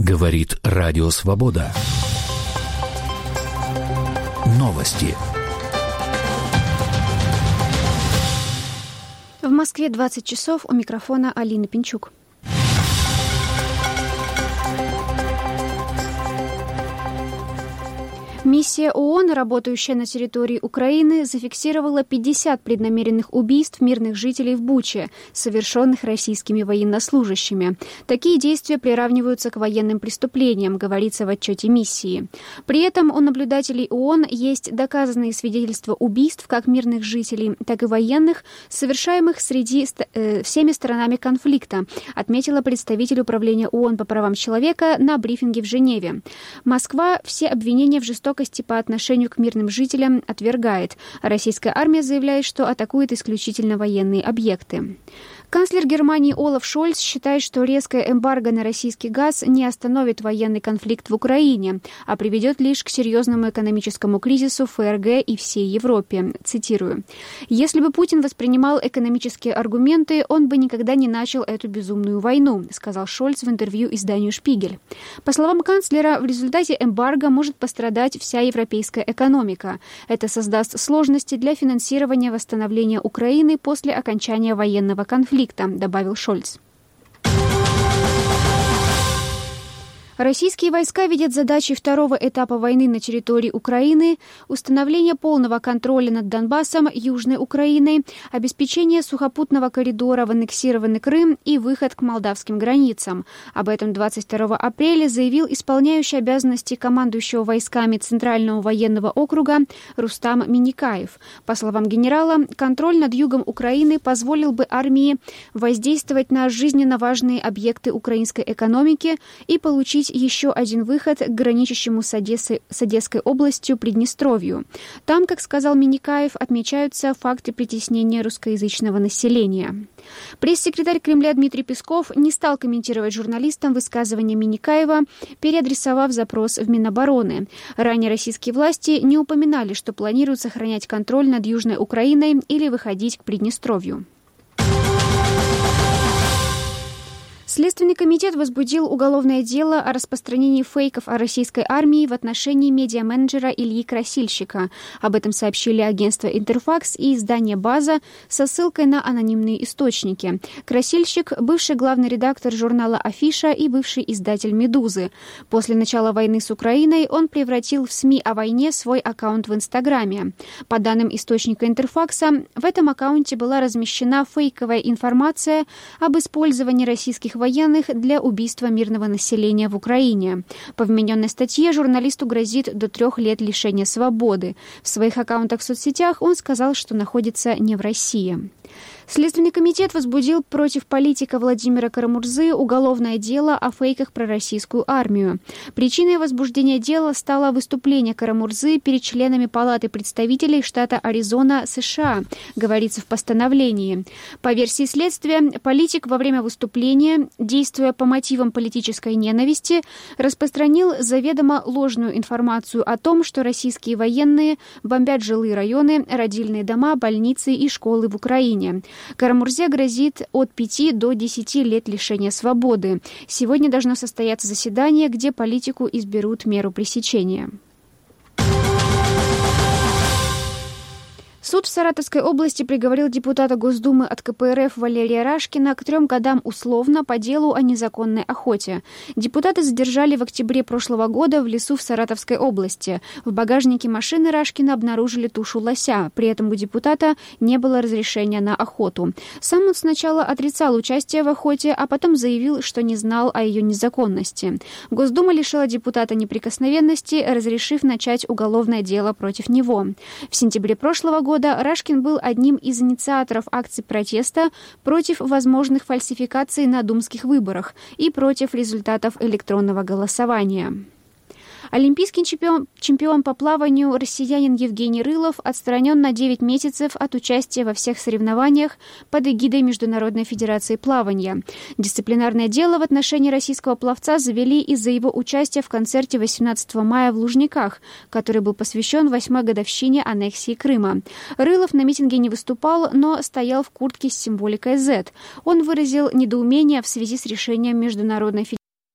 Говорит Радио Свобода. Новости. В Москве 20 часов, у микрофона Алина Пинчук. Миссия ООН, работающая на территории Украины, зафиксировала 50 преднамеренных убийств мирных жителей в Буче, совершенных российскими военнослужащими. Такие действия приравниваются к военным преступлениям, говорится в отчете миссии. При этом у наблюдателей ООН есть доказанные свидетельства убийств как мирных жителей, так и военных, совершаемых всеми сторонами конфликта, отметила представитель Управления ООН по правам человека на брифинге в Женеве. Москва все обвинения в жестокости по отношению к мирным жителям отвергает. Российская армия заявляет, что атакует исключительно военные объекты. Канцлер Германии Олаф Шольц считает, что резкое эмбарго на российский газ не остановит военный конфликт в Украине, а приведет лишь к серьезному экономическому кризису ФРГ и всей Европе. Цитирую. «Если бы Путин воспринимал экономические аргументы, он бы никогда не начал эту безумную войну», сказал Шольц в интервью изданию «Шпигель». По словам канцлера, в результате эмбарго может пострадать вся европейская экономика. Это создаст сложности для финансирования восстановления Украины после окончания военного конфликта, добавил Шольц. Российские войска видят задачей второго этапа войны на территории Украины установление полного контроля над Донбассом, Южной Украиной, обеспечение сухопутного коридора в аннексированный Крым и выход к молдавским границам. Об этом 22 апреля заявил исполняющий обязанности командующего войсками Центрального военного округа Рустам Минникаев. По словам генерала, контроль над югом Украины позволил бы армии воздействовать на жизненно важные объекты украинской экономики и получить еще один выход к граничащему с Одесской областью Приднестровью. Там, как сказал Минникаев, отмечаются факты притеснения русскоязычного населения. Пресс-секретарь Кремля Дмитрий Песков не стал комментировать журналистам высказывания Минникаева, переадресовав запрос в Минобороны. Ранее российские власти не упоминали, что планируют сохранять контроль над Южной Украиной или выходить к Приднестровью. Следственный комитет возбудил уголовное дело о распространении фейков о российской армии в отношении медиаменеджера Ильи Красильщика. Об этом сообщили агентство «Интерфакс» и издание «База» со ссылкой на анонимные источники. Красильщик – бывший главный редактор журнала «Афиша» и бывший издатель «Медузы». После начала войны с Украиной он превратил в СМИ о войне свой аккаунт в Инстаграме. По данным источника «Интерфакса», в этом аккаунте была размещена фейковая информация об использовании российских военных для убийства мирного населения в Украине. По вмененной статье журналисту грозит до 3 лет лишения свободы. В своих аккаунтах в соцсетях он сказал, что находится не в России. Следственный комитет возбудил против политика Владимира Карамурзы уголовное дело о фейках про российскую армию. Причиной возбуждения дела стало выступление Карамурзы перед членами Палаты представителей штата Аризона, США, говорится в постановлении. По версии следствия, политик во время выступления, действуя по мотивам политической ненависти, распространил заведомо ложную информацию о том, что российские военные бомбят жилые районы, родильные дома, больницы и школы в Украине. Карамурзе грозит от 5 до 10 лет лишения свободы. Сегодня должно состояться заседание, где политику изберут меру пресечения. Суд в Саратовской области приговорил депутата Госдумы от КПРФ Валерия Рашкина к 3 годам условно по делу о незаконной охоте. Депутата задержали в октябре прошлого года в лесу в Саратовской области. В багажнике машины Рашкина обнаружили тушу лося. При этом у депутата не было разрешения на охоту. Сам он сначала отрицал участие в охоте, а потом заявил, что не знал о ее незаконности. Госдума лишила депутата неприкосновенности, разрешив начать уголовное дело против него. В сентябре прошлого года Рашкин был одним из инициаторов акций протеста против возможных фальсификаций на думских выборах и против результатов электронного голосования. Олимпийский чемпион по плаванию россиянин Евгений Рылов отстранен на 9 месяцев от участия во всех соревнованиях под эгидой Международной федерации плавания. Дисциплинарное дело в отношении российского пловца завели из-за его участия в концерте 18 мая в Лужниках, который был посвящен 8-й годовщине аннексии Крыма. Рылов на митинге не выступал, но стоял в куртке с символикой Z. Он выразил недоумение в связи с решением Международной федерации